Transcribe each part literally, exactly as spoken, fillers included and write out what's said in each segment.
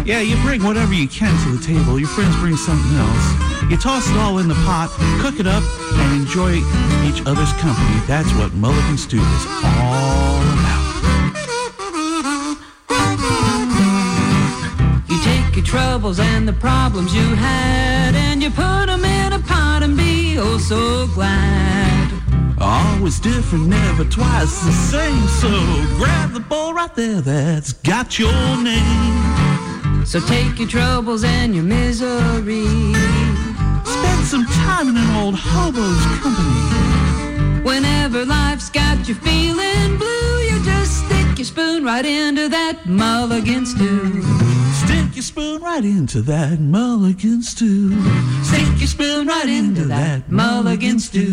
Yeah, you bring whatever you can to the table. Your friends bring something else. You toss it all in the pot, cook it up, and enjoy each other's company. That's what Mulligan Stew is all about. You take your troubles and the problems you had, and you put them in a pot and be oh so glad. Always different, never twice the same. So grab the bowl right there that's got your name. So take your troubles and your misery, spend some time in an old hobo's company. Whenever life's got you feeling blue, you just stick your spoon right into that Mulligan Stew. Stick your spoon right into that Mulligan Stew. Stick your spoon right into that Mulligan Stew.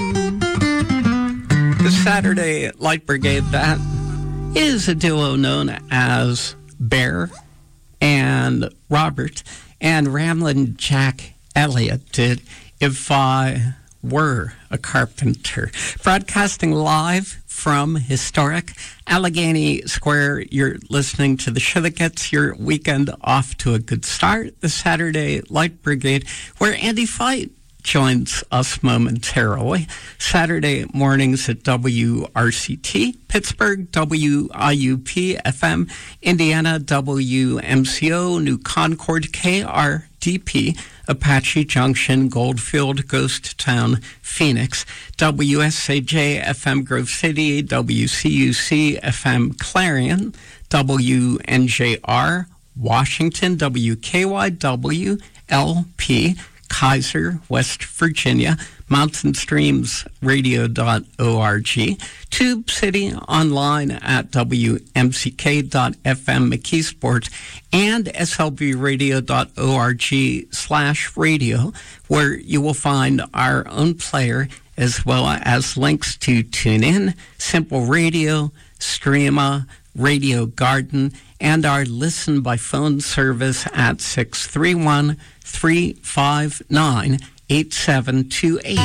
The Saturday Light Brigade, that is a duo known as Bear and Robert, and Ramblin' Jack Elliott did If I Were a Carpenter. Broadcasting live from historic Allegheny Square, you're listening to the show that gets your weekend off to a good start, the Saturday Light Brigade, where Andy Fight joins us momentarily. Saturday mornings at W R C T, Pittsburgh, W I U P F M, Indiana, W M C O, New Concord, K R D P, Apache Junction, Goldfield, Ghost Town, Phoenix, W S A J F M Grove City, W C U C F M Clarion, W N J R Washington, W K Y W L P Kaiser, West Virginia, mountain streams radio dot org, Tube City online at W M C K dot F M McKeesport, and S L B radio dot org slash radio, where you will find our own player as well as links to TuneIn, Simple Radio, Streama, Radio Garden, and our Listen by Phone service at six three one, three five nine, eight seven two eight.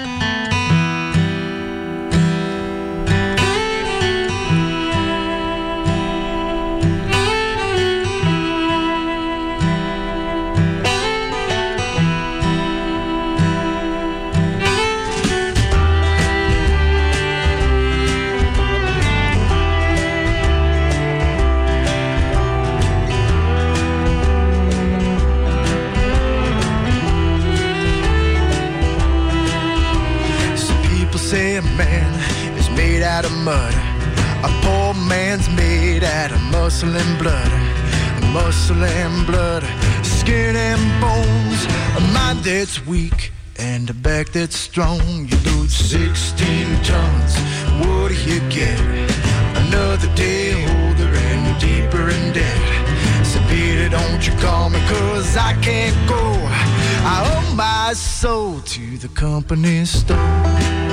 Say a man is made out of mud. A poor man's made out of muscle and blood. Muscle and blood, skin and bones. A mind that's weak and a back that's strong. You lose sixteen tons, what do you get? Another day older and deeper in debt. So Peter, don't you call me, cause I can't go. I owe my soul to the company store.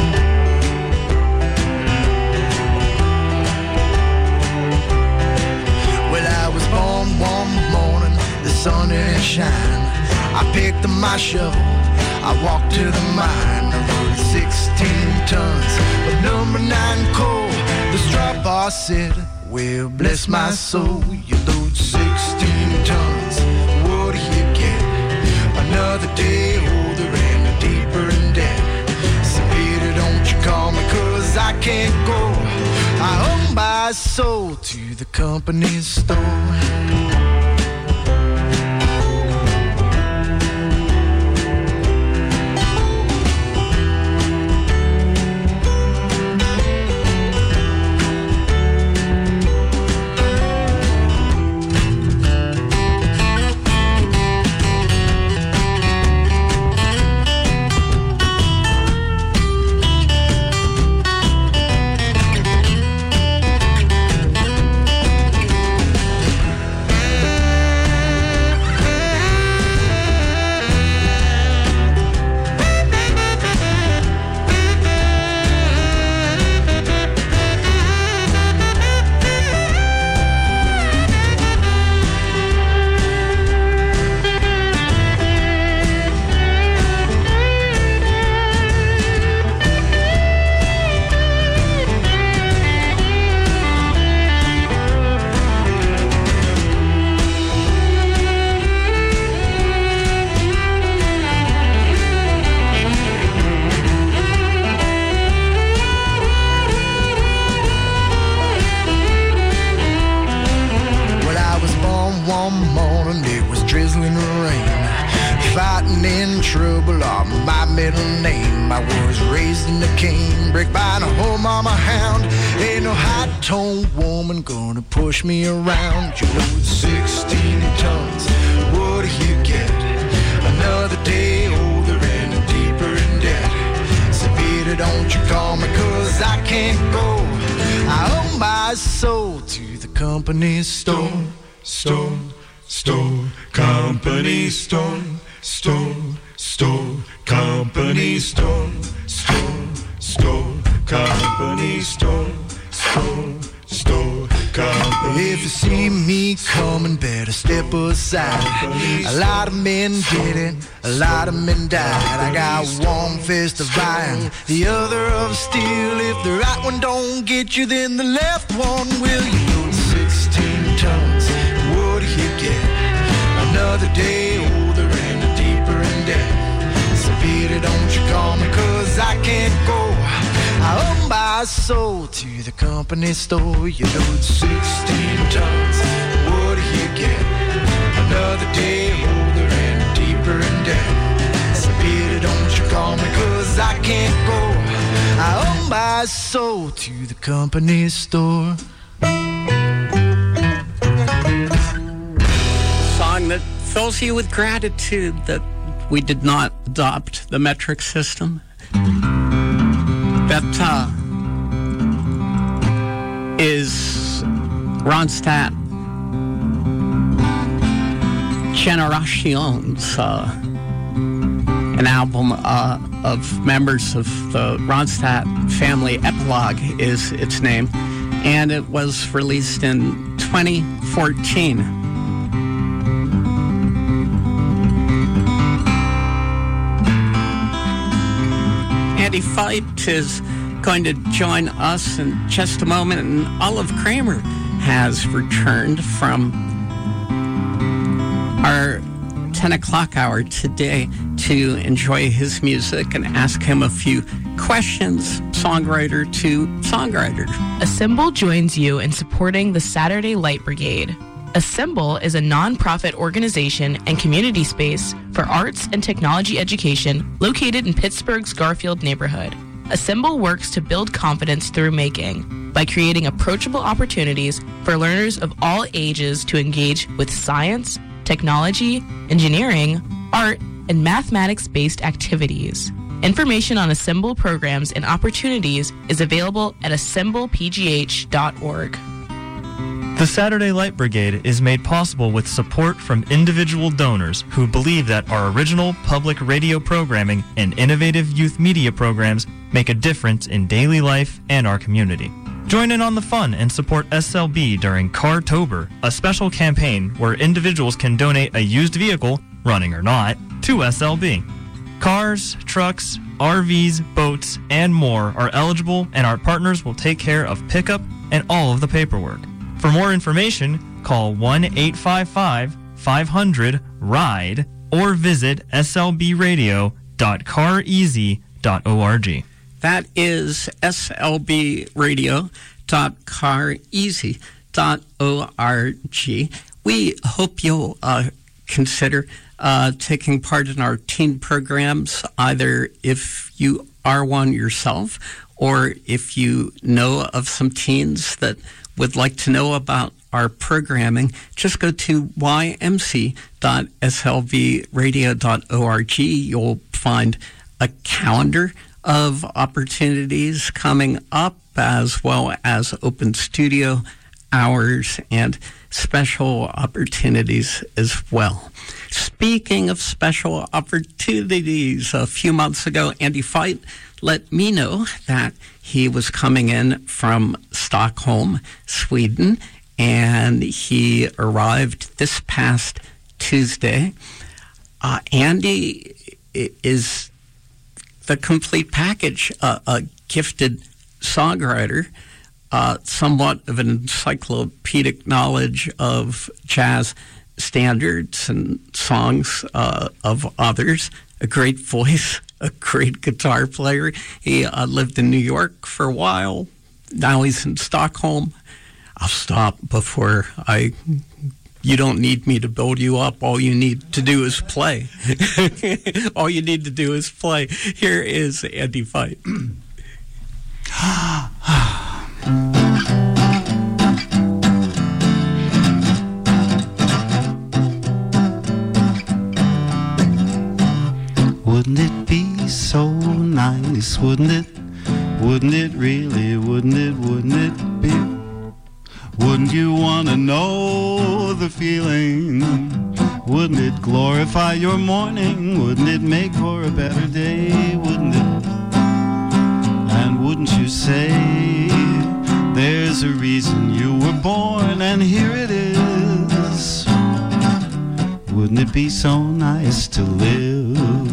Born one morning, the sun is shining. I picked up my shovel, I walked to the mine. I rode sixteen tons of number nine coal. The straw boss said, well, bless my soul, you load sixteen tons, what do you get? Another day older and deeper in debt. So Peter, don't you call me, cause I can't go. I owe my soul to the company store. Trouble are my middle name. I was raised in the canebrake by an old mama hound. Ain't no high-toned woman gonna push me around. You load sixteen tons, what do you get? Another day older and deeper in debt. So Peter, don't you call me, cause I can't go. I owe my soul to the company store. Store, store, company store. Store, store, company store. Store, store, company store. Store, store, company. If you see me coming, better step aside. A lot of men did it, a lot of men died. I got one fist of iron, the other of steel. If the right one don't get you, then the left one will. You load sixteen tons, what do you get? Another day older and deeper in debt. So Peter, don't you call me, cause I can't go. I owe my soul to the company store. You load sixteen tons, what do you get? Another day older and deeper in debt. So Peter, don't you call me, cause I can't go. I owe my soul to the company store. Song that fills you with gratitude that we did not adopt the metric system. That uh, is Ronstadt Generations, uh, an album uh, of members of the Ronstadt family. Epilogue is its name, and it was released in twenty fourteen. Andy Fight is going to join us in just a moment, and Olive Kramer has returned from our ten o'clock hour today to enjoy his music and ask him a few questions, songwriter to songwriter. Assemble joins you in supporting the Saturday Light Brigade. Assemble is a nonprofit organization and community space for arts and technology education located in Pittsburgh's Garfield neighborhood. Assemble works to build confidence through making by creating approachable opportunities for learners of all ages to engage with science, technology, engineering, art, and mathematics-based activities. Information on Assemble programs and opportunities is available at assemble p g h dot org. The Saturday Light Brigade is made possible with support from individual donors who believe that our original public radio programming and innovative youth media programs make a difference in daily life and our community. Join in on the fun and support S L B during Cartober, a special campaign where individuals can donate a used vehicle, running or not, to S L B. Cars, trucks, R Vs, boats, and more are eligible, and our partners will take care of pickup and all of the paperwork. For more information, call one eight five five, five hundred, RIDE or visit s l b radio dot car easy dot org. That is s l b radio dot car easy dot org. We hope you'll uh, consider uh, taking part in our teen programs, either if you are one yourself or if you know of some teens that would like to know about our programming. Just go to y m c dot s l b radio dot org. You'll find a calendar of opportunities coming up, as well as open studio hours and special opportunities as well. Speaking of special opportunities, a few months ago, Andy Fight let me know that he was coming in from Stockholm, Sweden, and he arrived this past Tuesday. Uh, Andy is the complete package, uh, a gifted songwriter, uh, somewhat of an encyclopedic knowledge of jazz standards and songs uh, of others, a great voice, a great guitar player. He uh, lived in New York for a while. Now he's in Stockholm. I'll stop before I you don't need me to build you up. All you need to do is play. All you need to do is play. Here is Andy Fight. Wouldn't it be so nice, wouldn't it? Wouldn't it really, wouldn't it, wouldn't it be? Wouldn't you want to know the feeling? Wouldn't it glorify your morning? Wouldn't it make for a better day? Wouldn't it? And wouldn't you say there's a reason you were born and here it is? Wouldn't it be so nice to live?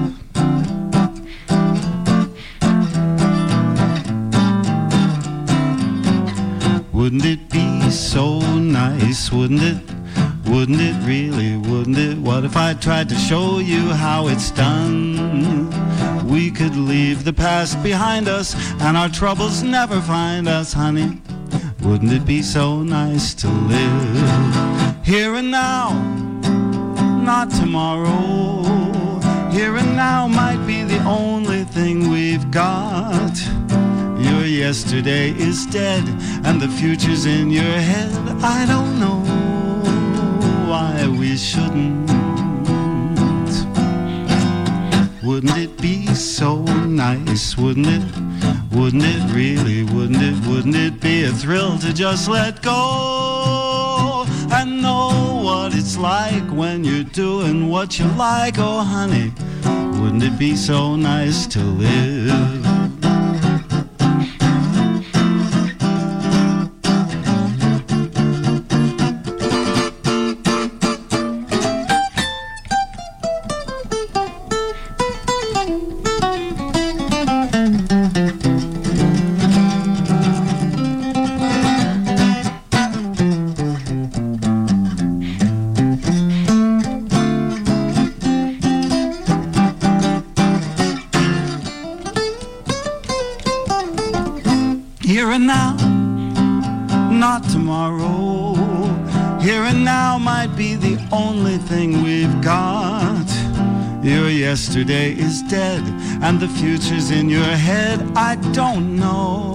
Wouldn't it be so nice, wouldn't it? Wouldn't it really, wouldn't it? What if I tried to show you how it's done? We could leave the past behind us and our troubles never find us, honey. Wouldn't it be so nice to live here and now, not tomorrow? Here and now might be the only thing we've got. Your yesterday is dead and the future's in your head. I don't know why we shouldn't. Wouldn't it be so nice, wouldn't it? Wouldn't it really, wouldn't it? Wouldn't it be a thrill to just let go and know what it's like when you're doing what you like? Oh honey, wouldn't it be so nice to live? Here and now, not tomorrow. Here and now might be the only thing we've got. Your yesterday is dead and the future's in your head. I don't know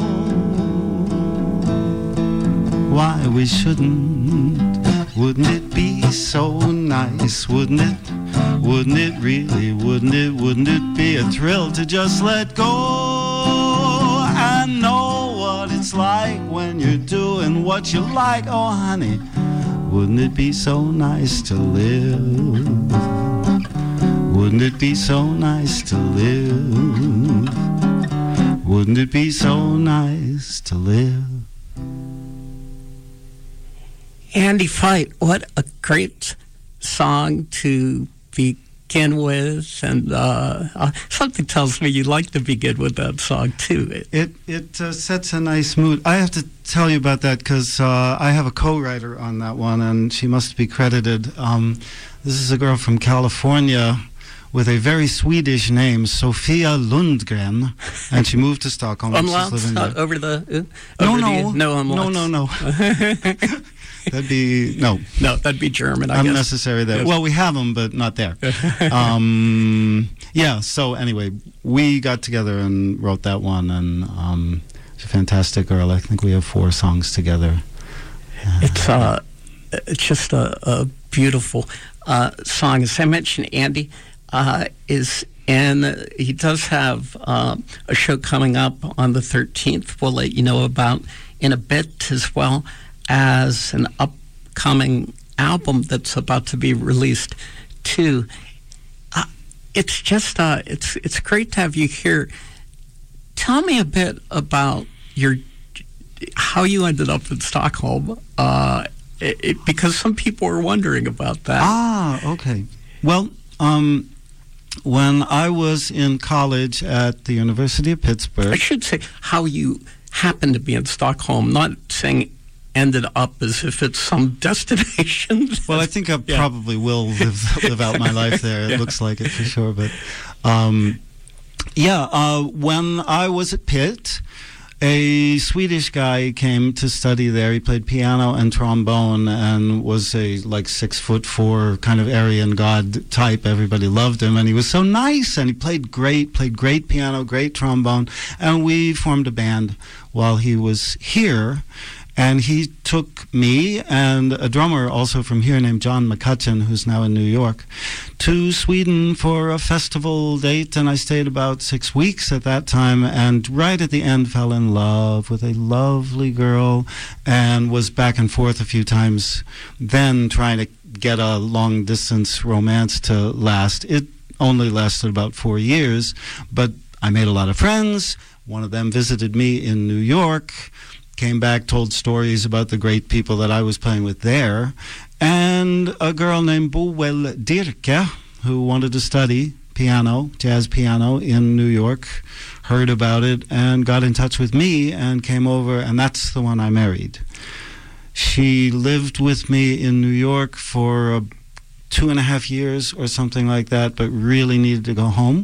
why we shouldn't. Wouldn't it be so nice, wouldn't it? Wouldn't it really, wouldn't it? Wouldn't it be a thrill to just let go and know what it's like when you're doing what you like? Oh honey, wouldn't it be so nice to live? Wouldn't it be so nice to live? Wouldn't it be so nice to live? Andy Fight, what a great song to begin with, and uh, uh, something tells me you like to begin with that song too. It it, it uh, sets a nice mood. I have to tell you about that because uh, I have a co-writer on that one, and she must be credited. Um, this is a girl from California with a very Swedish name, Sofia Lundgren, and she moved to Stockholm. Umlauts living uh, there. over the uh, no, over no, the, no umlauts. no, no, no. That'd be no, no. That'd be German. I unnecessary. guess. There. Yes. Well, we have them, but not there. um, yeah. So anyway, we got together and wrote that one, and um, she's a fantastic girl. I think we have four songs together. It's uh, it's just a, a beautiful uh, song. As I mentioned, Andy uh, is in. He does have uh, a show coming up on the thirteenth. We'll let you know about in a bit, as well as an upcoming album that's about to be released too. Uh, it's just uh, it's it's great to have you here. Tell me a bit about your how you ended up in Stockholm, uh, it, it, because some people are wondering about that. Ah, okay. Well, um, when I was in college at the University of Pittsburgh, I should say how you happened to be in Stockholm, not saying ended up as if it's some destination. Well, I think I yeah. probably will live live out my life there. It yeah. looks like it for sure. But um, yeah, uh, when I was at Pitt, A Swedish guy came to study there. He played piano and trombone and was a like six foot four kind of Aryan god type. Everybody loved him, and he was so nice, and he played great, played great piano, great trombone, and we formed a band while he was here. And he took me and a drummer also from here named John McCutcheon, who's now in New York, to Sweden for a festival date. And I stayed about six weeks at that time, and right at the end fell in love with a lovely girl and was back and forth a few times then trying to get a long-distance romance to last. It only lasted about four years, but I made a lot of friends. One of them visited me in New York, came back, told stories about the great people that I was playing with there, and a girl named Boel Dirke, who wanted to study piano, jazz piano in New York, heard about it and got in touch with me and came over, and that's the one I married. She lived with me in New York for uh, two and a half years or something like that, but really needed to go home,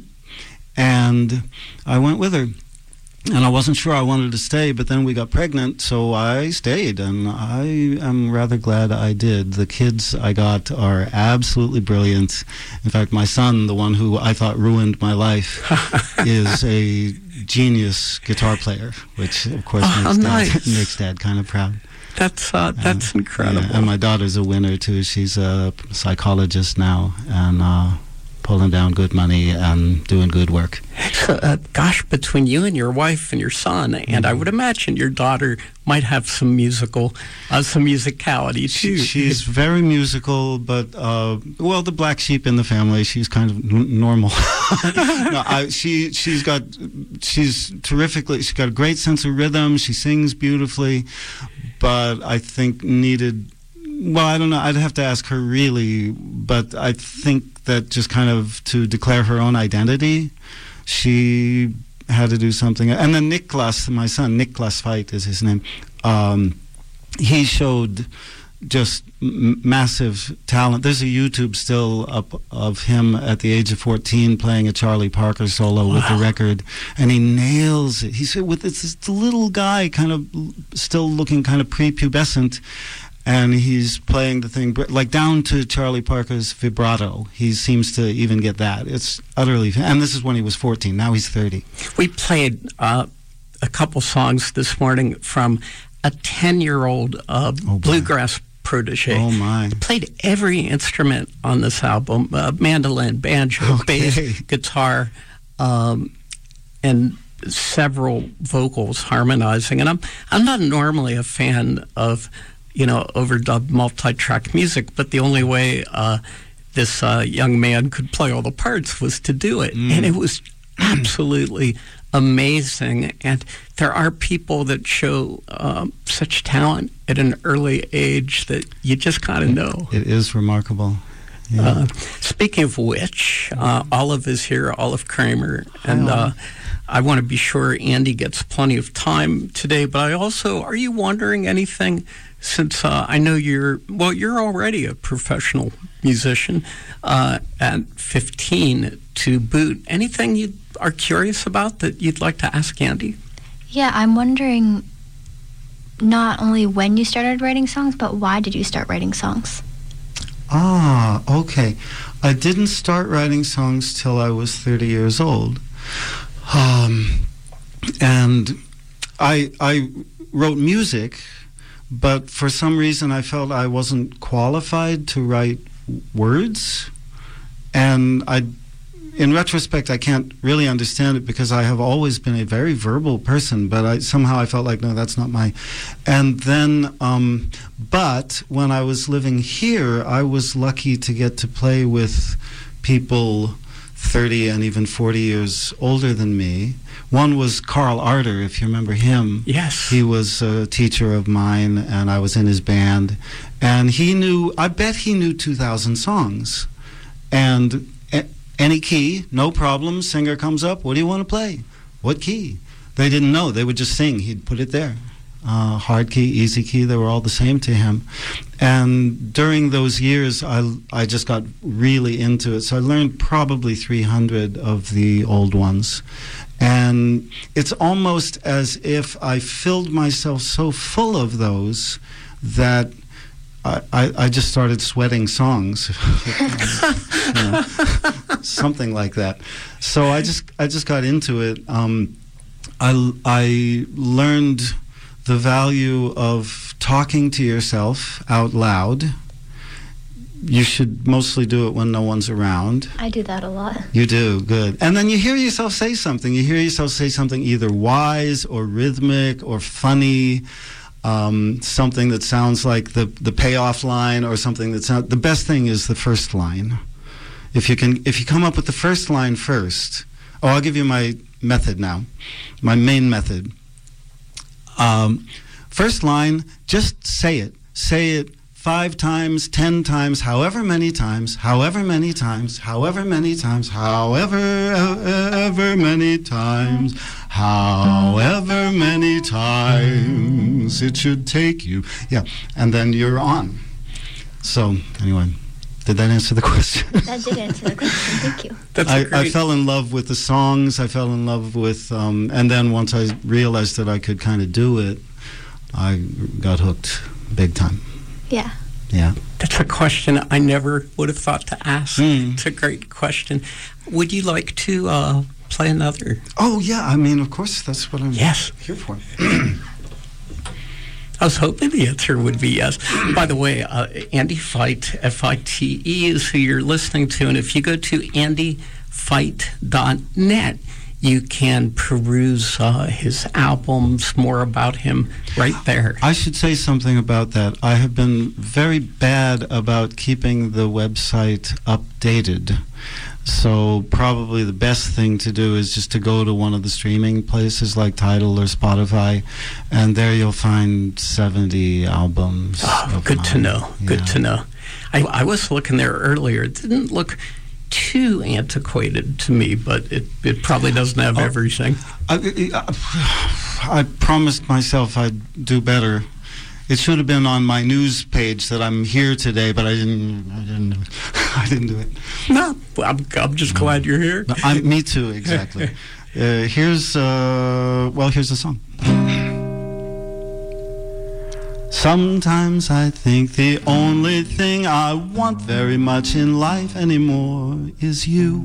and I went with her. And I wasn't sure I wanted to stay, but then we got pregnant, so I stayed, and I am rather glad I did. The kids I got are absolutely brilliant. In fact, my son, the one who I thought ruined my life, is a genius guitar player, which, of course, oh, makes, nice. dad, makes Dad kind of proud. That's uh, that's uh, incredible. Yeah, and my daughter's a winner, too. She's a psychologist now, and uh, pulling down good money and doing good work. Uh, gosh, between you and your wife and your son, and mm-hmm. I would imagine your daughter might have some musical, uh, some musicality too. She's very musical, but uh, well, the black sheep in the family. She's kind of n- normal. no, I, she she's got she's terrifically. She's got a great sense of rhythm. She sings beautifully, but I think needed. Well, I don't know. I'd have to ask her really, but I think that just kind of to declare her own identity, she had to do something. And then Niklas, my son, Niklas Veit is his name, um, he showed just m- massive talent. There's a YouTube still up of him at the age of fourteen playing a Charlie Parker solo wow. with the record, and he nails it. He's with this, this little guy, kind of still looking kind of prepubescent, and he's playing the thing like down to Charlie Parker's vibrato. He seems to even get that. It's utterly, and this is when he was fourteen. Now he's thirty. We played uh, a couple songs this morning from a ten-year-old uh, oh, bluegrass protege. Oh my! Played every instrument on this album: uh, mandolin, banjo, okay. bass, guitar, um, and several vocals harmonizing. And I'm I'm not normally a fan of, you know, overdubbed multi-track music, but the only way uh, this uh, young man could play all the parts was to do it. Mm. And it was absolutely amazing. And there are people that show um, such talent at an early age that you just kind of know. It is remarkable. Yeah. Uh, speaking of which, uh, Olive is here, Olive Kramer, and uh, I want to be sure Andy gets plenty of time today, but I also, are you wondering anything, since uh, I know you're, well, you're already a professional musician uh, at fifteen to boot, anything you are curious about that you'd like to ask Andy? Yeah, I'm wondering not only when you started writing songs, but why did you start writing songs? Ah, okay. I didn't start writing songs till I was thirty years old. Um, and I I wrote music, but for some reason I felt I wasn't qualified to write words. And I, in retrospect, I can't really understand it because I have always been a very verbal person, but I somehow I felt like, no, that's not my... And then, um, but when I was living here, I was lucky to get to play with people thirty and even forty years older than me. One was Carl Arter, if you remember him. Yes. He was a teacher of mine, and I was in his band. And he knew, I bet he knew two thousand songs. And a- any key, no problem, singer comes up, what do you want to play? What key? They didn't know, they would just sing, he'd put it there. uh, hard key, easy key, they were all the same to him. And during those years, I, I just got really into it. So I learned probably three hundred of the old ones. And it's almost as if I filled myself so full of those that I, I, I just started sweating songs, you know, something like that. So I just I just got into it. Um, I, I learned the value of talking to yourself out loud. You should mostly do it when no one's around. I do that a lot. You do, good. And then you hear yourself say something. You hear yourself say something either wise or rhythmic or funny, um, something that sounds like the, the payoff line or something that sounds... The best thing is the first line. If you can, if you come up with the first line first... Oh, I'll give you my method now, my main method. Um, first line, just say it. Say it five times, ten times, however many times, however many times, however many times, however, ever many times, however many times it should take you. Yeah, and then you're on. So, anyway. Did that answer the question? That did answer the question. Thank you. That's I, great. I fell in love with the songs. I fell in love with, um, and then once I realized that I could kind of do it, I got hooked big time. Yeah. Yeah. That's a question I never would have thought to ask. Mm. It's a great question. Would you like to uh, play another? Oh, yeah. I mean, of course, that's what I'm Yes. here for. I was hoping the answer would be yes. By the way, uh, Andy Fite, F I T E, is who you're listening to. And if you go to andy fite dot net, you can peruse uh, his albums, more about him right there. I should say something about that. I have been very bad about keeping the website updated. So probably the best thing to do is just to go to one of the streaming places like Tidal or Spotify, and there you'll find seventy albums. Oh, good mine. to know. Yeah. Good to know. I, I was looking there earlier. It didn't look too antiquated to me, but it, it probably doesn't have oh, everything. I, I, I promised myself I'd do better. It should have been on my news page that I'm here today, but I didn't. I didn't. I didn't do it. No, I'm, I'm just glad you're here. No, I'm, me too, exactly. uh, here's uh, well, here's the song. Sometimes I think the only thing I want very much in life anymore is you.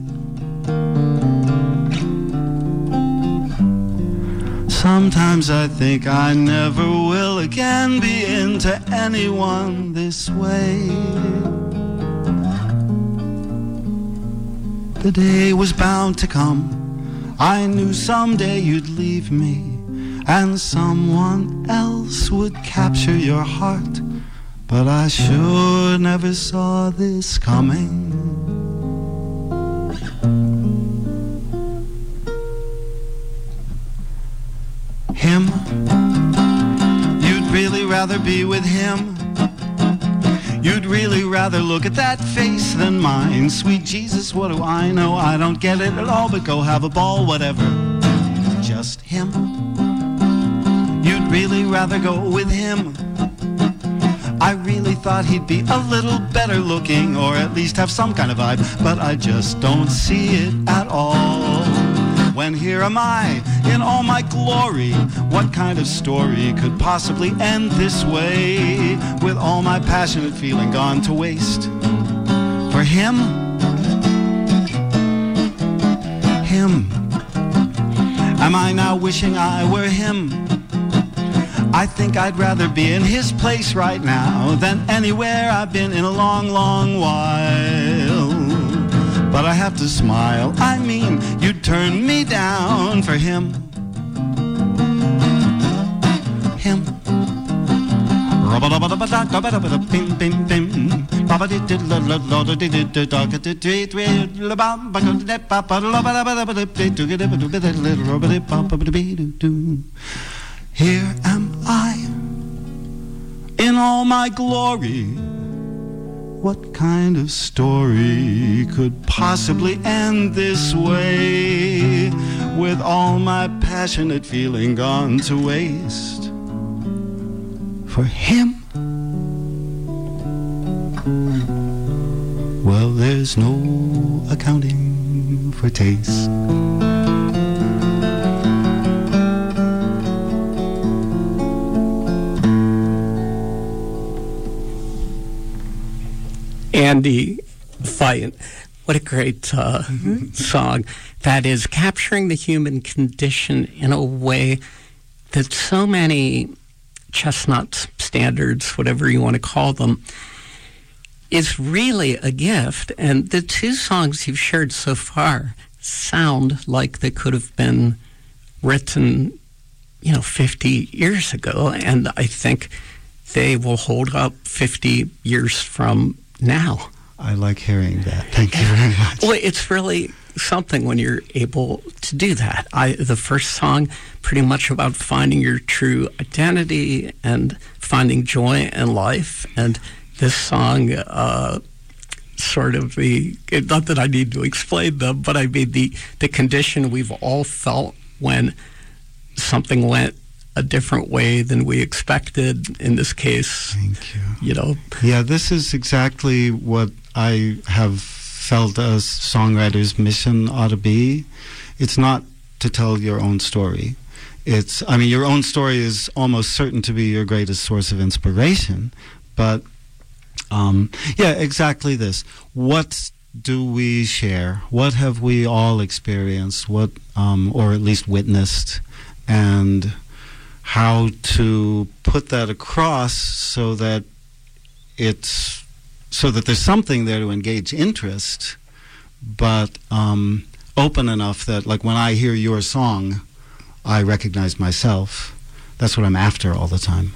Sometimes I think I never will again be into anyone this way. The day was bound to come. I knew someday you'd leave me, and someone else would capture your heart. But I sure never saw this coming. Him, you'd really rather be with him. You'd really rather look at that face than mine. Sweet Jesus, what do I know? I don't get it at all, but go have a ball, whatever. Just him. You'd really rather go with him. I really thought he'd be a little better looking, or at least have some kind of vibe, but I just don't see it at all. When here am I, in all my glory. What kind of story could possibly end this way? With all my passionate feeling gone to waste. For him, him. Am I now wishing I were him? I think I'd rather be in his place right now than anywhere I've been in a long, long while. But I have to smile. I mean, you'd turn me down for him. Him. Here am I, in all my glory. What kind of story could possibly end this way? With all my passionate feeling gone to waste. for him. Well, there's no accounting for taste. Andy Fiant, what a great uh, mm-hmm. song. That is capturing the human condition in a way that so many chestnut standards, whatever you want to call them, is really a gift. And the two songs you've shared so far sound like they could have been written, you know, fifty years ago. And I think they will hold up fifty years from now. I like hearing that. Thank you very much. Well, it's really something when you're able to do that. I, the first song, pretty much about finding your true identity and finding joy in life. And this song, uh, sort of the, not that I need to explain them, but I mean the, the condition we've all felt when something went a different way than we expected. In this case, thank you. You know, yeah, this is exactly what I have felt a songwriter's mission ought to be. It's not to tell your own story. It's, I mean, your own story is almost certain to be your greatest source of inspiration, but um, yeah, exactly this. What do we share? What have we all experienced? What, um, or at least witnessed? And how to put that across so that it's so that there's something there to engage interest, but um, open enough that, like, when I hear your song, I recognize myself. That's what I'm after all the time.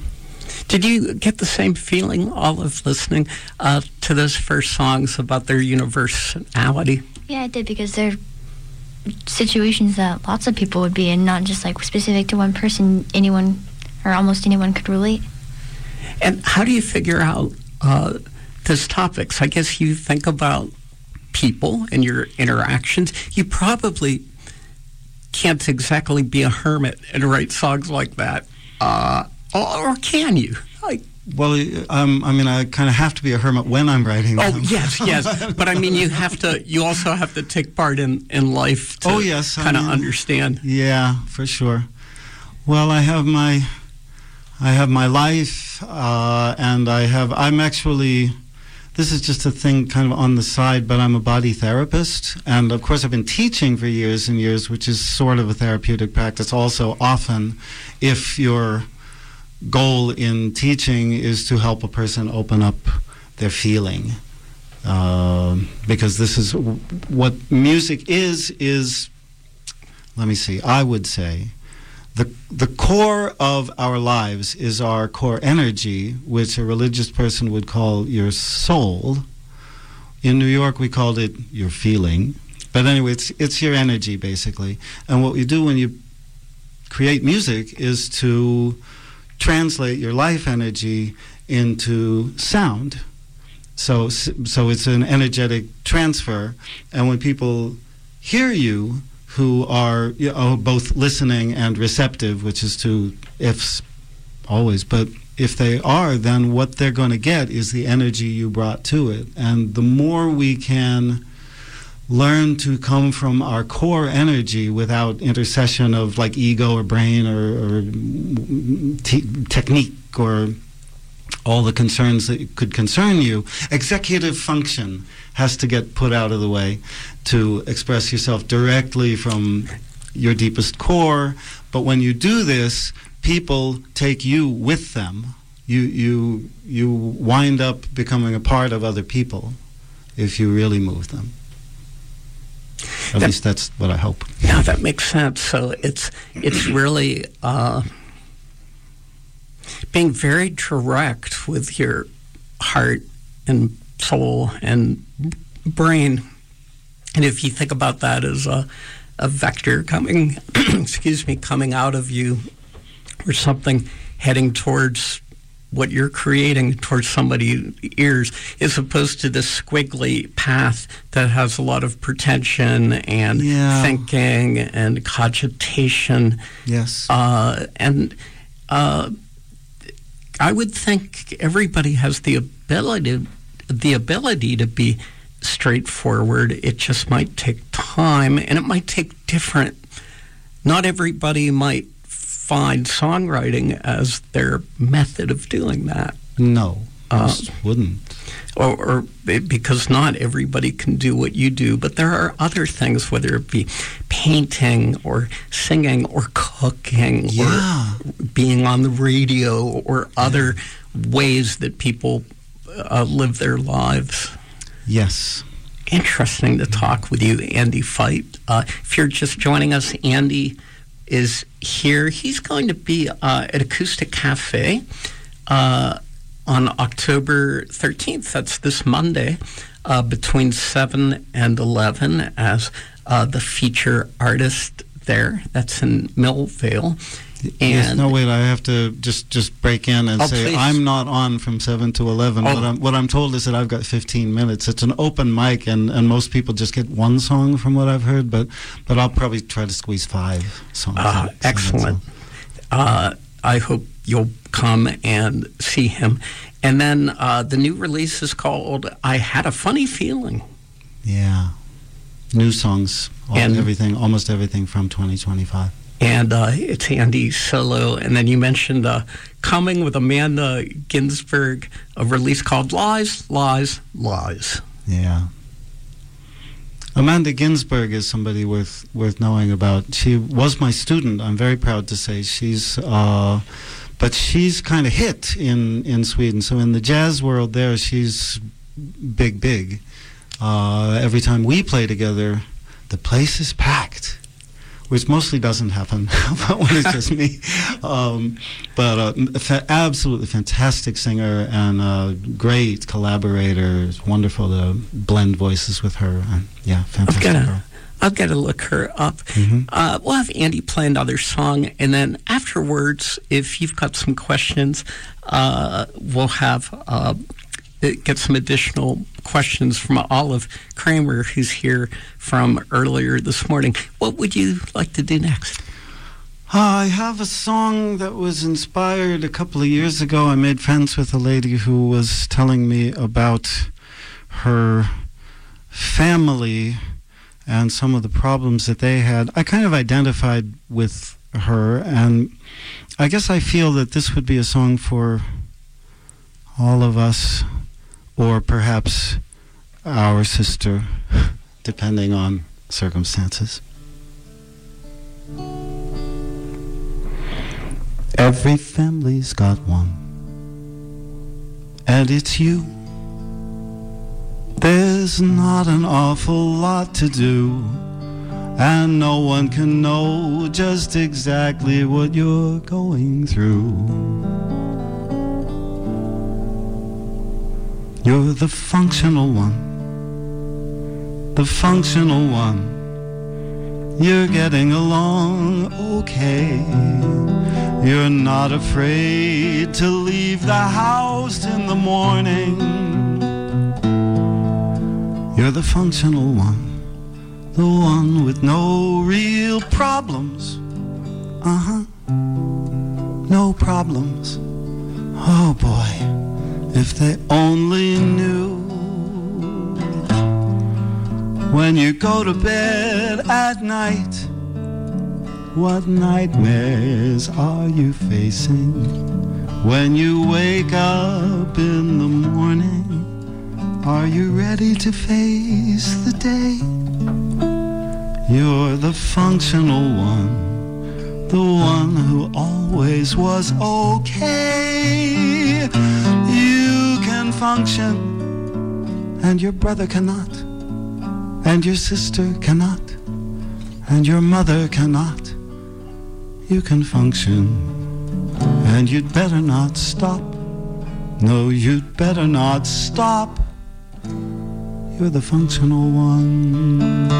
Did you get the same feeling, Olive, listening uh, to those first songs about their universality? Yeah, I did, because they're situations that lots of people would be in, not just like specific to one person. Anyone or almost anyone could relate. And how do you figure out uh, those topics? I guess you think about people and your interactions. You probably can't exactly be a hermit and write songs like that, uh, or, or can you? Like, well, um, I mean, I kind of have to be a hermit when I'm writing them. Oh, yes, yes. But I mean, you have to, you also have to take part in, in life to oh, yes, kind of I mean, understand. Yeah, for sure. Well, I have my, I have my life, uh, and I have, I'm actually, this is just a thing kind of on the side, but I'm a body therapist. And of course, I've been teaching for years and years, which is sort of a therapeutic practice also. Often, if you're goal in teaching is to help a person open up their feeling, uh, because this is w- what music is is let me see I would say the the core of our lives is our core energy, which a religious person would call your soul. In New York we called it your feeling, but anyway, it's it's your energy basically. And what you do when you create music is to translate your life energy into sound. So so it's an energetic transfer. And when people hear you, who are, you know, both listening and receptive, which is two ifs always, but if they are, then what they're going to get is the energy you brought to it. And the more we can learn to come from our core energy without intercession of like ego or brain or, or te- technique or all the concerns that could concern you, executive function has to get put out of the way to express yourself directly from your deepest core. But when you do this, people take you with them. You you you wind up becoming a part of other people if you really move them. At that, least that's what I hope. Yeah, that makes sense. So it's it's really uh, being very direct with your heart and soul and brain. And if you think about that as a, a vector coming, excuse me, coming out of you, or something heading towards what you're creating towards somebody's ears, as opposed to this squiggly path that has a lot of pretension and yeah. thinking and cogitation. Yes. Uh, and uh, I would think everybody has the ability, the ability to be straightforward. It just might take time, and it might take different. Not everybody might find songwriting as their method of doing that. No, uh, wouldn't. Or, or because not everybody can do what you do, but there are other things, whether it be painting or singing or cooking yeah. or being on the radio or other yeah. ways that people uh, live their lives. Yes. Interesting to talk with you, Andy Feit. Uh, if you're just joining us, Andy is here. He's going to be uh, at Acoustic Cafe uh, on October thirteenth. That's this Monday, uh, between seven and eleven as uh, the feature artist there. That's in Millvale. And yes, no, wait, I have to just, just break in and oh, say please. I'm not on from seven to eleven. Oh. What, I'm, what I'm told is that I've got fifteen minutes. It's an open mic, and, and most people just get one song from what I've heard, but, but I'll probably try to squeeze five songs. Uh, excellent. Uh, I hope you'll come and see him. And then uh, the new release is called I Had a Funny Feeling. Yeah. New songs, all, and, everything, almost everything from twenty twenty-five. And uh, it's Andy solo. And then you mentioned uh, coming with Amanda Ginsberg, a release called Lies, Lies, Lies. Yeah. Amanda Ginsberg is somebody worth worth knowing about. She was my student, I'm very proud to say. She's, uh, but she's kind of hit in, in Sweden. So in the jazz world there, she's big, big. Uh, every time we play together, the place is packed. Which mostly doesn't happen when it's just me. Um, but uh, fa- absolutely fantastic singer and a great collaborator. It's wonderful to blend voices with her. And yeah, fantastic I've gotta, girl. I've got to look her up. Mm-hmm. Uh, we'll have Andy play another song, and then afterwards, if you've got some questions, uh, we'll have uh, get some additional questions from Olive Kramer, who's here from earlier this morning. What would you like to do next? Uh, I have a song that was inspired a couple of years ago. I made friends with a lady who was telling me about her family and some of the problems that they had. I kind of identified with her, and I guess I feel that this would be a song for all of us, or perhaps our sister, depending on circumstances. Every family's got one, and it's you. There's not an awful lot to do, and no one can know just exactly what you're going through. You're the functional one, the functional one. You're getting along okay. You're not afraid to leave the house in the morning. You're the functional one, the one with no real problems. Uh-huh, no problems. Oh boy, if they only knew. When you go to bed at night, what nightmares are you facing? When you wake up in the morning, are you ready to face the day? You're the functional one, the one who always was okay. You can function, and your brother cannot, and your sister cannot, and your mother cannot. You can function, and you'd better not stop. No, you'd better not stop. You're the functional one.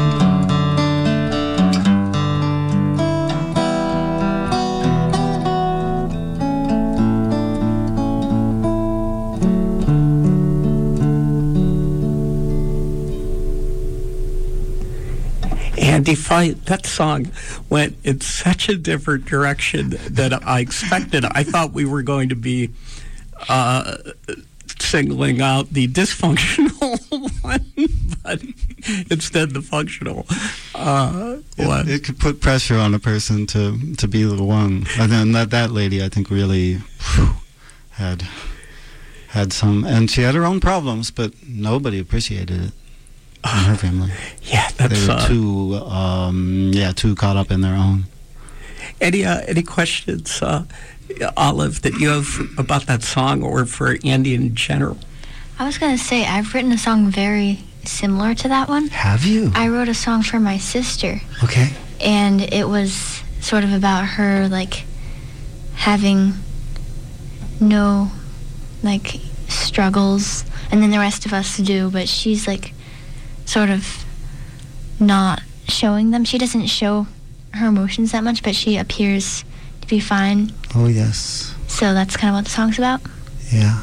Andy Feit, that song went in such a different direction than I expected. I thought we were going to be uh, singling out the dysfunctional one, but instead the functional uh, one. It, it could put pressure on a person to, to be the one. And then that, that lady, I think, really whew, had had some, and she had her own problems, but nobody appreciated it in her family. Yeah, that's they were uh, too, um, yeah, too caught up in their own. Any uh, any questions, uh, Olive, that you have about that song or for Andy in general? I was going to say, I've written a song very similar to that one. Have you? I wrote a song for my sister. Okay. And it was sort of about her, like, having no, like, struggles, and then the rest of us do, but she's, like, sort of not showing them. She doesn't show her emotions that much, but she appears to be fine. Oh, yes. So that's kind of what the song's about. Yeah.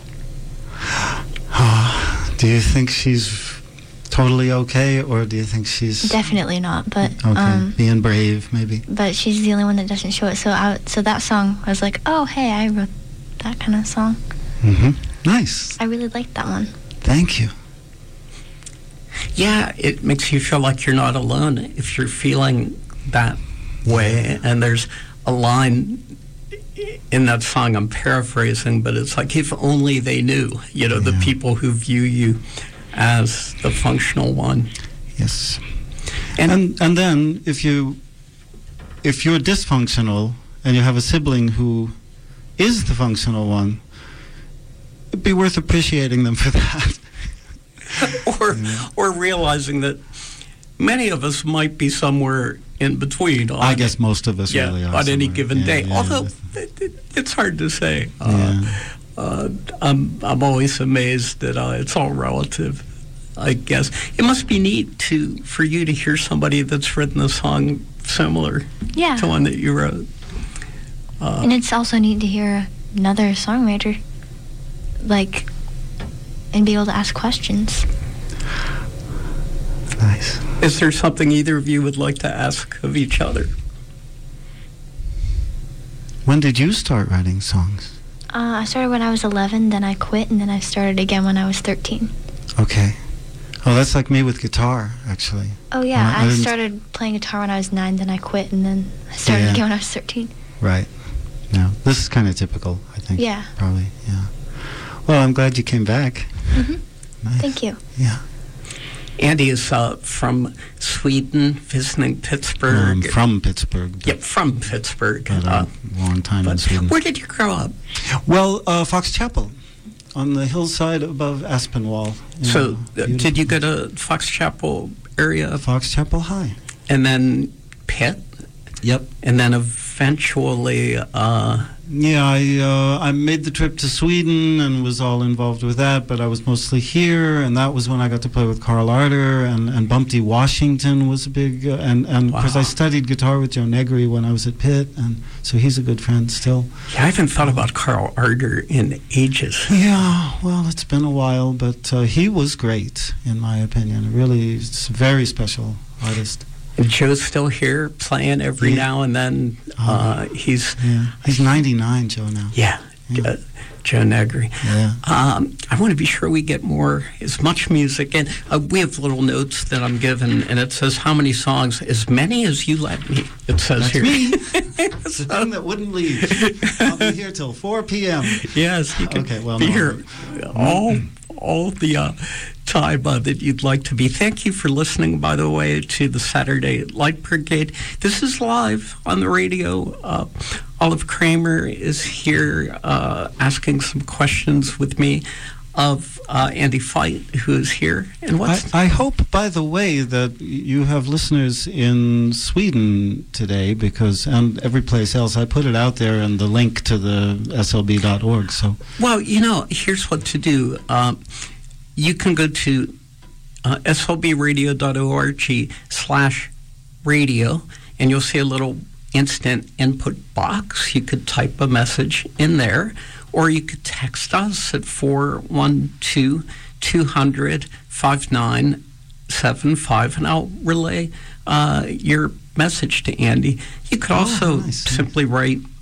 Uh, do you think she's totally okay, or do you think she's... Definitely not, but... Okay, um, being brave, maybe. But she's the only one that doesn't show it. So I, so that song, I was like, oh, hey, I wrote that kind of song. Mm-hmm. Nice. I really liked that one. Thank you. Yeah, it makes you feel like you're not alone if you're feeling that way. And there's a line in that song, I'm paraphrasing, but it's like, if only they knew, you know, yeah. the people who view you as the functional one. Yes. And, and and then if you if you're dysfunctional and you have a sibling who is the functional one, it'd be worth appreciating them for that. or yeah. or realizing that many of us might be somewhere in between. On, I guess most of us yeah, really are. on any somewhere. given yeah, day. yeah, Although yeah. it, it, it's hard to say. Yeah. Uh, uh, I'm I'm always amazed that uh, it's all relative. I guess it must be neat to for you to hear somebody that's written a song similar yeah. to one that you wrote. Uh, and it's also neat to hear another songwriter, like, and be able to ask questions. Nice. Is there something either of you would like to ask of each other? When did you start writing songs? Uh, I started when I was eleven, then I quit, and then I started again when I was thirteen. Okay. Oh, that's like me with guitar, actually. Oh, yeah. I, I I started playing guitar when I was nine, then I quit, and then I started Yeah. again when I was thirteen. Right. No, this is kind of typical, I think. Yeah. Probably, yeah. Well, I'm glad you came back. Mm-hmm. Nice. Thank you. Yeah. Andy is uh, from Sweden, visiting Pittsburgh. Um, from Pittsburgh. Yep, from Pittsburgh. But Uh, a long time in Sweden. where did you grow up? Well, uh, Fox Chapel, on the hillside above Aspinwall. You So, know, uh, did you go to Fox Chapel area? Fox Chapel High. And then Pitt? Yep. And then eventually... Uh, Yeah, I uh, I made the trip to Sweden and was all involved with that, but I was mostly here, and that was when I got to play with Carl Arter, and, and Bumpty Washington was a big, uh, and, and of course Wow. I studied guitar with Joe Negri when I was at Pitt, and so he's a good friend still. yeah, I haven't thought about Carl Arter in ages. Yeah, well, it's been a while, but uh, he was great, in my opinion. Really, it's a very special artist. And Joe's still here playing every Yeah. now and then. Uh, he's... Yeah, he's ninety-nine, Joe, now. Yeah, Yeah. uh, Joe Negri. Yeah. Um, I want to be sure we get more, as much music. And uh, we have little notes that I'm given, and it says how many songs, as many as you let me, it says That's here. me. The thing that wouldn't leave. I'll be here till four p.m. Yes, you can Okay, well, be no. here all, all the uh, time uh, that you'd like to be. Thank you for listening, by the way, to the Saturday Light Brigade. This is live on the radio. Uh, Olive Kramer is here uh, asking some questions with me of uh, Andy Fight, who is here. And what's I, I hope, by the way, that you have listeners in Sweden today, because and every place else. I put it out there and the link to the S L B dot org. So, well, you know, here's what to do. Um, you can go to uh, S L B radio dot org slash radio, and you'll see a little instant input box. You could type a message in there, or you could text us at four one two, two hundred, five nine seven five, and I'll relay uh, your message to Andy. You could Oh, also nice. simply write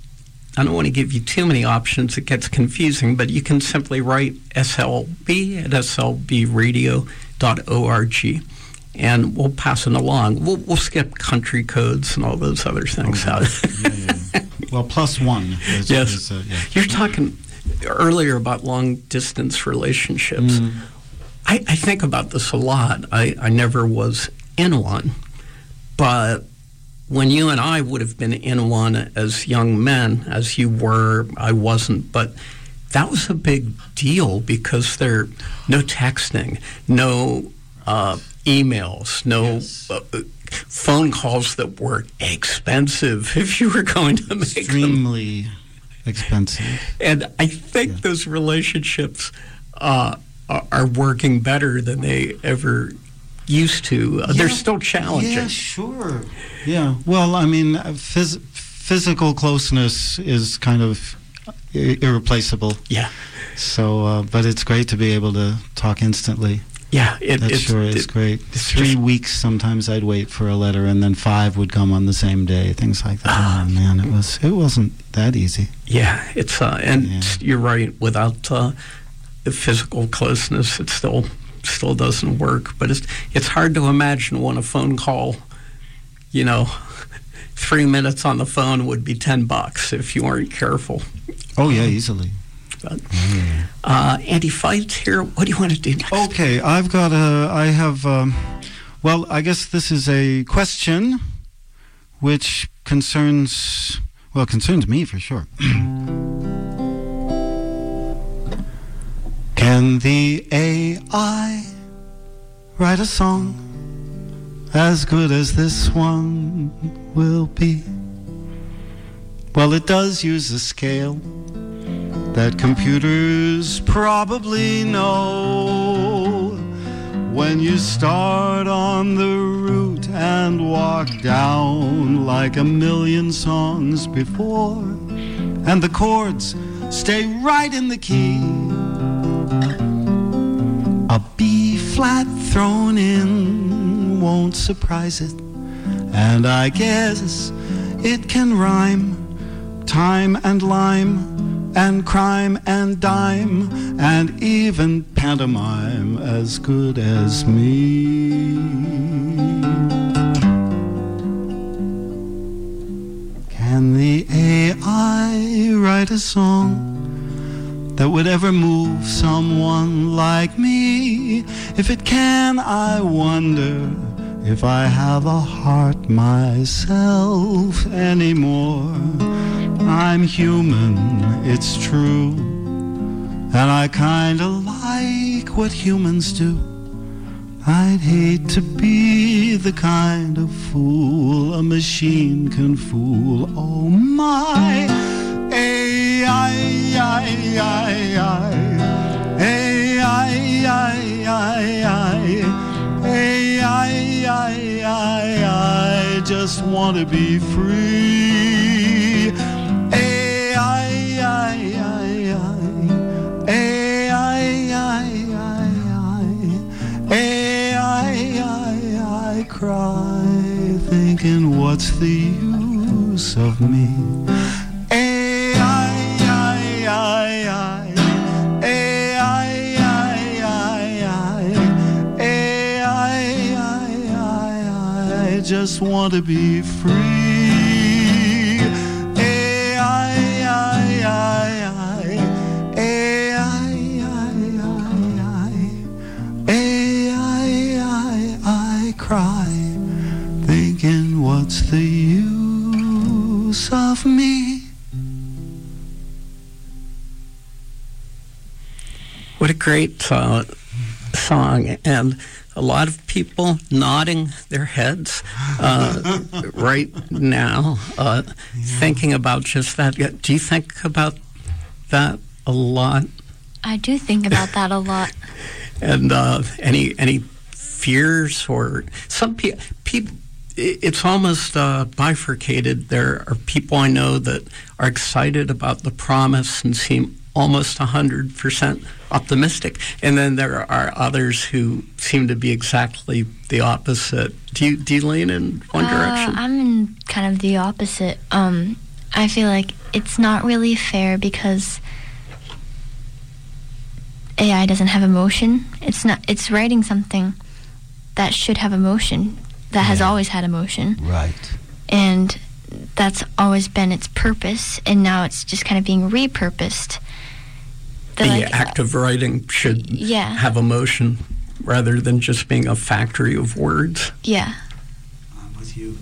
I don't want to give you too many options. It gets confusing, but you can simply write S L B at S L B radio dot org, and we'll pass it along. We'll, we'll skip country codes and all those other things oh, out. yeah, yeah. Well, plus one. Is, yes. Is, uh, yeah. You're talking earlier about long-distance relationships. Mm. I, I think about this a lot. I, I never was in one, but when you and I would have been in one as young men, as you were, I wasn't, but that was a big deal because there no texting, no uh, emails, no yes. uh, phone calls that were expensive if you were going to make extremely them. expensive. And I think yeah. those relationships uh, are, are working better than they ever used to. Uh, yeah. They're still challenging. Yeah, sure. Yeah. Well, I mean, phys- physical closeness is kind of I- irreplaceable. Yeah. So, uh, but it's great to be able to talk instantly. Yeah, it, that it's, sure is it, great. It's Three just, weeks sometimes I'd wait for a letter, and then five would come on the same day. Things like that. Uh, oh man, it was it wasn't that easy. Yeah, it's uh, and yeah. you're right. Without uh, the physical closeness, it still still doesn't work. But it's it's hard to imagine when a phone call, you know, three minutes on the phone would be ten bucks if you weren't careful. Oh yeah, easily. But, uh, Andy Feit's here. What do you want to do next? Okay, I've got a. I have. Um, well, I guess this is a question, which concerns. Well, concerns me for sure. Can the A I write a song as good as this one will be? Well, it does use a scale that computers probably know. When you start on the route and walk down like a million songs before, and the chords stay right in the key, a B flat thrown in won't surprise it, and I guess it can rhyme time and lime and crime and dime, and even pantomime as good as me. Can the A I write a song that would ever move someone like me? If it can, I wonder if I have a heart myself anymore. I'm human, it's true, and I kinda like what humans do. I'd hate to be the kind of fool a machine can fool. Oh my, A I, I, I, I, A I, I, I, I, A I, I, I, I just want to be free. Cry, thinking what's the use of me? A I I I I A I I I I A I I I I just want to be free. A I I I I A I I I I A I I I cry, thinking what's the use of me? What a great uh, song, and a lot of people nodding their heads uh, right now, uh, yeah. thinking about just that. Do you think about that a lot? I do think about that a lot. And uh, any any fears or some pe- people? It's almost uh, bifurcated. There are people I know that are excited about the promise and seem almost one hundred percent optimistic. And then there are others who seem to be exactly the opposite. Do you, do you lean in one uh, direction? I'm in kind of the opposite. Um, I feel like it's not really fair because A I doesn't have emotion. It's not. It's writing something that should have emotion, that has Yeah. always had emotion. Right. And that's always been its purpose, and now it's just kind of being repurposed. The But, like, act of writing should yeah. have emotion rather than just being a factory of words. Yeah. I'm with you.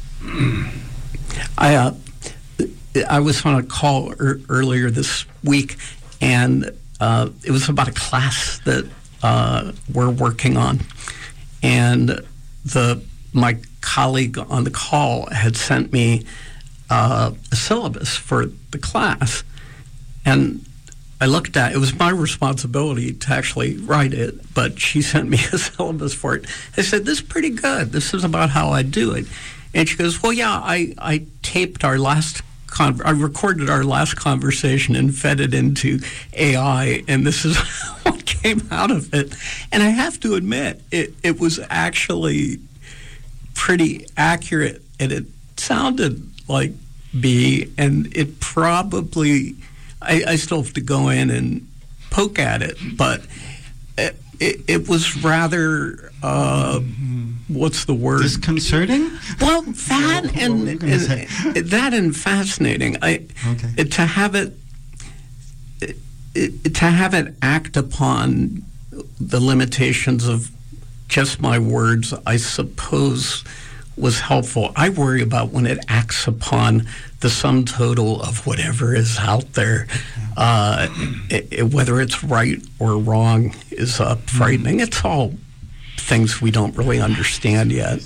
I uh, I was on a call er- earlier this week, and uh, it was about a class that uh, we're working on, and the my colleague on the call had sent me uh, a syllabus for the class, and I looked at it. It was my responsibility to actually write it, but she sent me a syllabus for it. I said, "This is pretty good. This is about how I do it." And she goes, "Well, yeah, I, I taped our last, con- I recorded our last conversation and fed it into A I, and this is what came out of it." And I have to admit, it, it was actually pretty accurate, and it sounded like me, and it probably, I, I still have to go in and poke at it, but it, it, it was rather, uh, what's the word? Disconcerting? Well, that What and, were you gonna say? and that and fascinating. I Okay. it, to have it, it, it to have it act upon the limitations of just my words, I suppose, was helpful. I worry about when it acts upon the sum total of whatever is out there. Uh, it, it, whether it's right or wrong is uh, frightening. It's all things we don't really understand yet.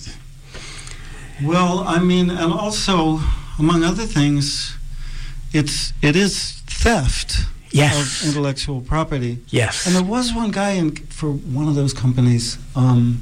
Well, I mean, and also, among other things, it's it is theft Yes. of intellectual property. Yes. And there was one guy in for one of those companies um,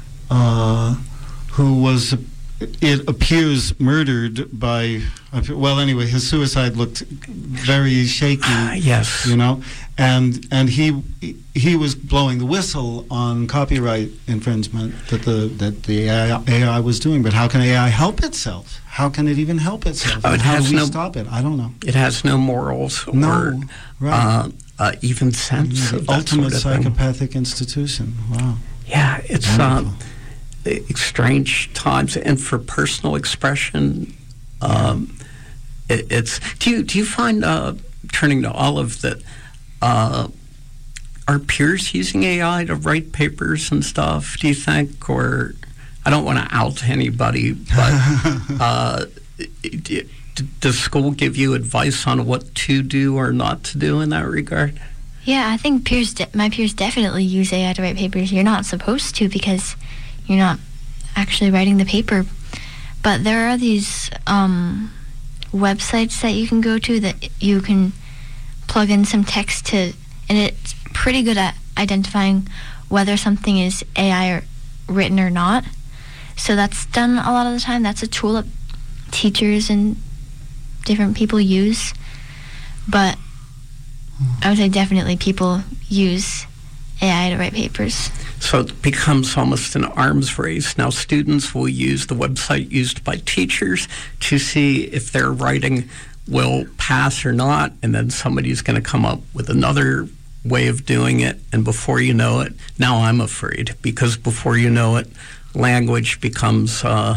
uh, who was, it appears, murdered by. Well, anyway, his suicide looked very shaky. Ah, yes. You know, and and he he was blowing the whistle on copyright infringement that the that the A I was doing. But how can A I help itself? How can it even help itself? Oh, it And how has do we no- stop it? I don't know. It has no morals or No, right. uh, uh, even sense The of that ultimate sort of thing. psychopathic institution. Wow. Yeah, it's um, Wonderful. strange times, and for personal expression, um, it, it's. Do you do you find uh, turning to Olive that uh, are peers using A I to write papers and stuff? Do you think, or I don't want to out anybody, but uh, d- does school give you advice on what to do or not to do in that regard? Yeah, I think peers, de- my peers definitely use A I to write papers. You're not supposed to because you're not actually writing the paper. But there are these um, websites that you can go to that you can plug in some text to, and it's pretty good at identifying whether something is A I or written or not. So that's done a lot of the time. That's a tool that teachers and different people use. But I would say definitely people use A I to write papers. So it becomes almost an arms race. Now students will use the website used by teachers to see if their writing will pass or not, and then somebody's going to come up with another way of doing it, and before you know it, now I'm afraid, because before you know it, language becomes uh,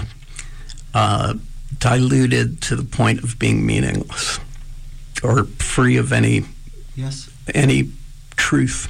uh, diluted to the point of being meaningless or free of any Yes. any truth.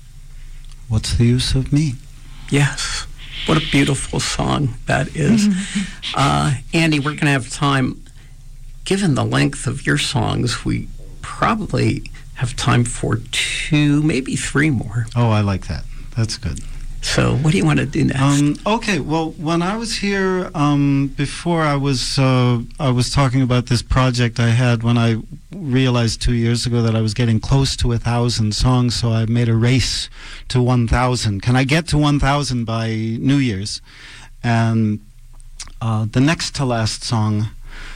What's the use of me? Yes. What a beautiful song that is. uh, Andy, we're going to have time. Given the length of your songs, we probably have time for two, maybe three more. Oh, I like that. That's good. So what do you want to do next? Um, okay, well, when I was here um, before, I was uh, I was talking about this project I had when I realized two years ago that I was getting close to a thousand songs, so I made a race to one thousand. Can I get to one thousand by New Year's? And uh, the next to last song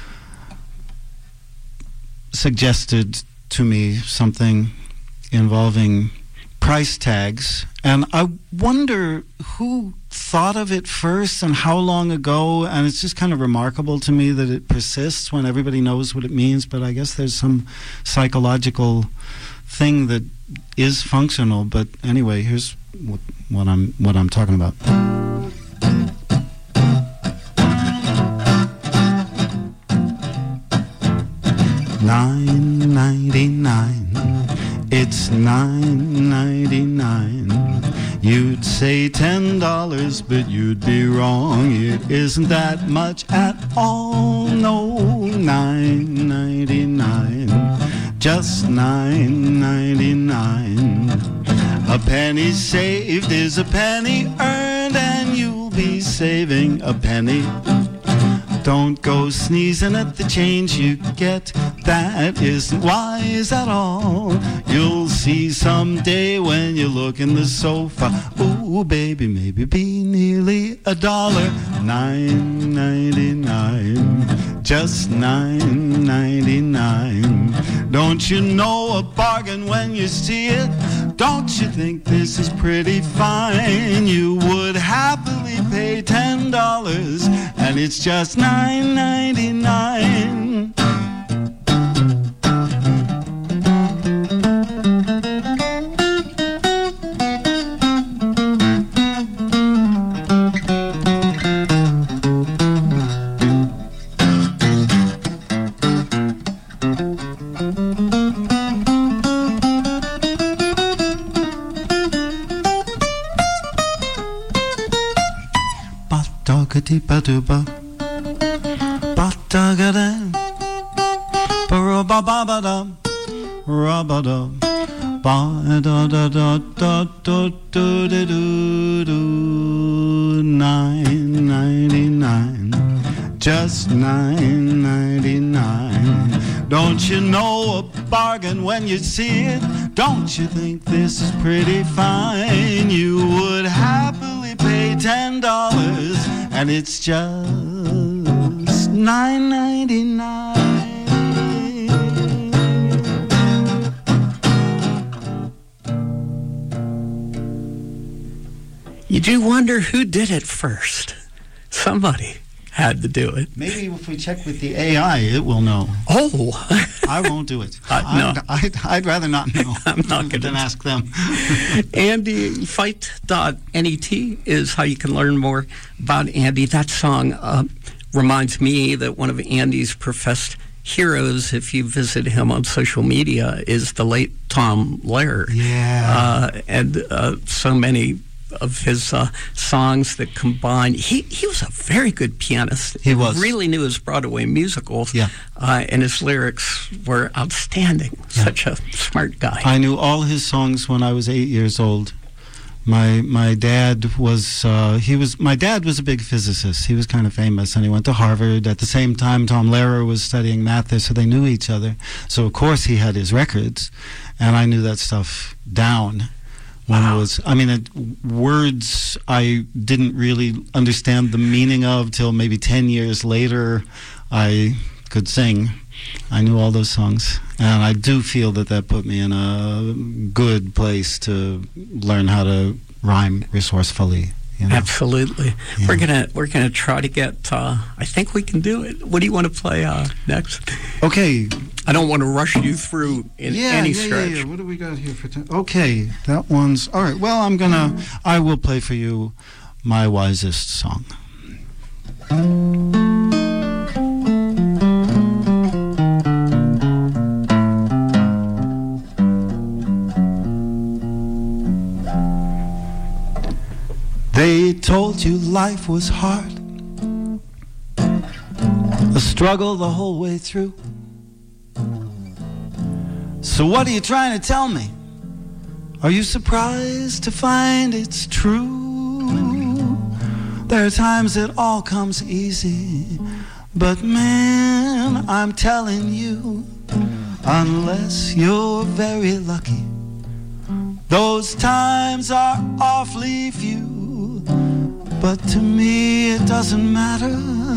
suggested to me something involving price tags, and I wonder who thought of it first and how long ago, and it's just kind of remarkable to me that it persists when everybody knows what it means, but I guess there's some psychological thing that is functional. But anyway, here's what, what I'm what I'm talking about. Nine ninety-nine, it's nine ninety-nine. You'd say ten dollars, but you'd be wrong. It isn't that much at all. No, nine ninety-nine, just nine ninety-nine. A penny saved is a penny earned, and you'll be saving a penny. Don't go sneezing at the change you get. That isn't wise at all. You'll see someday when you look in the sofa. Ooh, baby, maybe be nearly a dollar. Nine ninety-nine, just nine ninety-nine. Don't you know a bargain when you see it? Don't you think this is pretty fine? You would happily pay ten dollars, and it's just nine ninety-nine. Ba-da-ga-dee-ba-doo-ba, ba-da-ga-da, ba-ra-ba-ba-ba-da, ra-ba-da, ba-da-da-da-da-da-da-da-doo-doo, nine ninety-nine, just nine ninety-nine. Don't you know a bargain when you see it? Don't you think this is pretty fine? You would happily pay ten dollars, and it's just nine ninety-nine. You do wonder who did it first. Somebody had to do it. Maybe if we check with the A I, it will know. Oh. I won't do it. Uh, no. I'd, I'd, I'd rather not know. I'm not going to ask them. Andy Fight dot net is how you can learn more about Andy. That song uh, reminds me that one of Andy's professed heroes, if you visit him on social media, is the late Tom Lehrer. Yeah. Uh, and uh, so many of his uh, songs that combine. He he was a very good pianist. He was. Really knew his Broadway musicals. Yeah. Uh, and his lyrics were outstanding. Yeah. Such a smart guy. I knew all his songs when I was eight years old. My my dad was uh, he was my dad was a big physicist. He was kind of famous, and he went to Harvard at the same time. Tom Lehrer was studying math there, so they knew each other. So of course he had his records, and I knew that stuff down. When wow. I was, I mean, it, words I didn't really understand the meaning of till maybe ten years later. I could sing. I knew all those songs, and I do feel that that put me in a good place to learn how to rhyme resourcefully. You know? Absolutely. Yeah. We're gonna we're gonna try to get. Uh, I think we can do it. What do you want to play uh, next? Okay. I don't want to rush you through in yeah, any yeah, stretch. Yeah, yeah. What do we got here for time? Okay, that one's all right. Well, I'm gonna. I will play for you my wisest song. They told you life was hard, a struggle the whole way through. So what are you trying to tell me? Are you surprised to find it's true? There are times it all comes easy, but man, I'm telling you, unless you're very lucky, those times are awfully few. But to me it doesn't matter.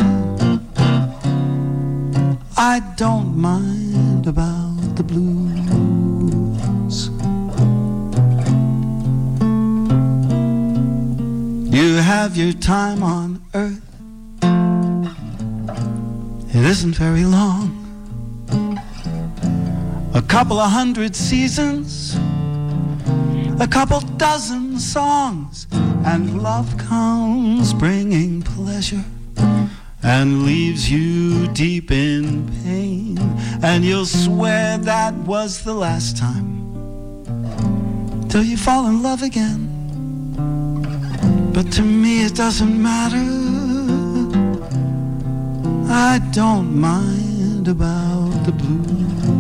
I don't mind about the blues. You have your time on earth, it isn't very long. A couple of hundred seasons, a couple dozen songs, and love comes bringing pleasure and leaves you deep in pain, and you'll swear that was the last time till you fall in love again. But to me it doesn't matter, I don't mind about the blues.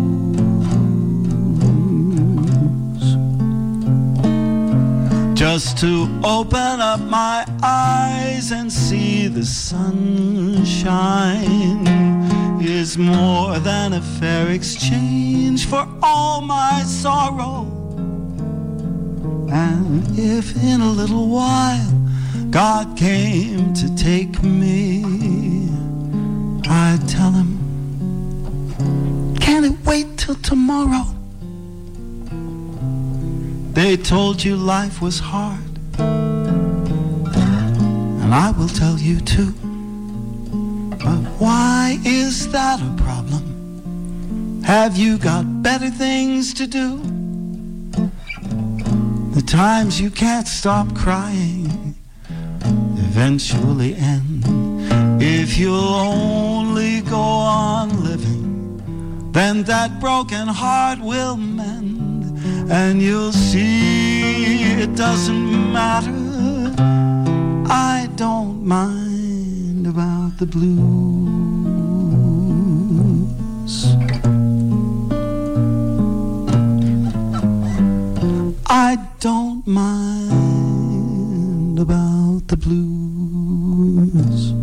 Just to open up my eyes and see the sunshine is more than a fair exchange for all my sorrow. And if in a little while God came to take me, I'd tell him, can it wait till tomorrow? They told you life was hard, and I will tell you too. But why is that a problem? Have you got better things to do? The times you can't stop crying eventually end. If you'll only go on living, then that broken heart will mend. And you'll see it doesn't matter, I don't mind about the blues. I don't mind about the blues.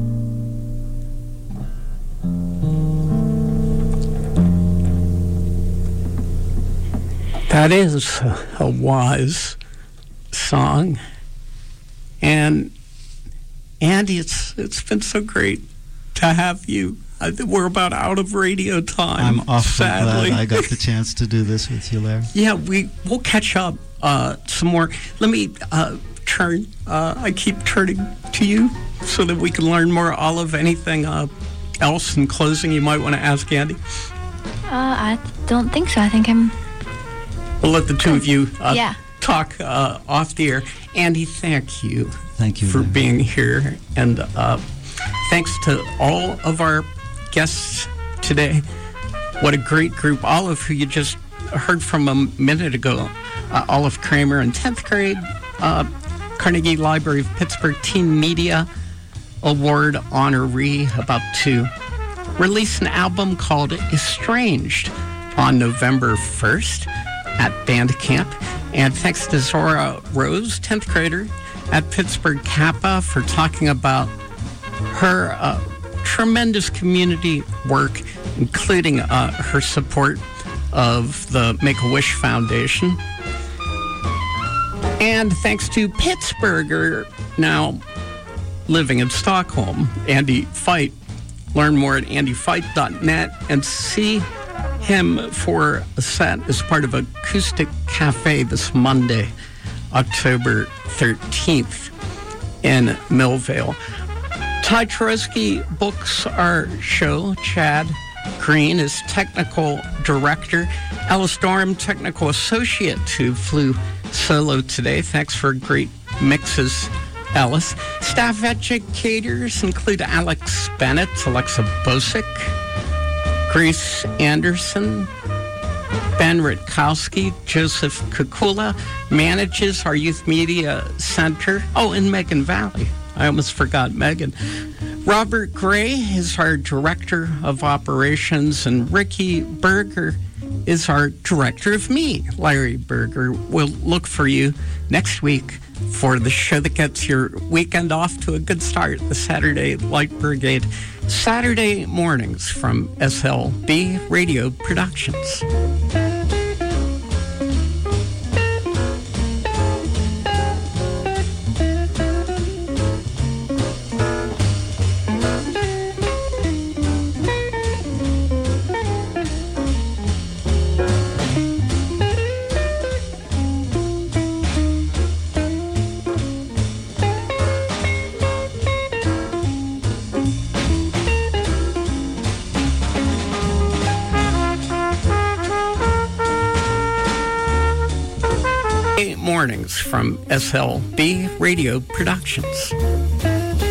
That is a wise song. And Andy, it's it's been so great to have you. I think we're about out of radio time. I'm awfully sadly. glad I got the chance to do this with you, Larry. Yeah, we, we'll catch up uh, some more. Let me uh, turn, uh, I keep turning to you so that we can learn more. Olive, anything uh, else in closing you might want to ask Andy? Uh, I don't think so. I think I'm... We'll let the two of you uh, yeah. talk uh, off the air. Andy, thank you. Thank you for Larry. being here. And uh, thanks to all of our guests today. What a great group. Olive, who you just heard from a minute ago, uh, Olive Kramer in tenth grade, uh, Carnegie Library of Pittsburgh Teen Media Award honoree, about to release an album called Estranged on November first at Bandcamp. And thanks to Zora Rose, tenth grader at Pittsburgh Kappa, for talking about her uh, tremendous community work, including uh, her support of the Make-A-Wish Foundation. And thanks to Pittsburgher, now living in Stockholm, Andy Fight. Learn more at andy fight dot net and see him for a set as part of Acoustic Cafe this Monday, October thirteenth in Millvale. Ty Chorosky books our show. Chad Green is technical director. Ellis Dorham, technical associate, who flew solo today. Thanks for great mixes, Ellis. Staff educators include Alex Bennett, Alexa Bosick, Grace Anderson, Ben Rutkowski, Joseph Kukula manages our Youth Media Center. Oh, and Megan Valley. I almost forgot Megan. Robert Gray is our Director of Operations, and Ricky Berger is our Director of Me. Larry Berger will look for you next week for the show that gets your weekend off to a good start, the Saturday Light Brigade, Saturday mornings from S L B Radio Productions. from S L B Radio Productions.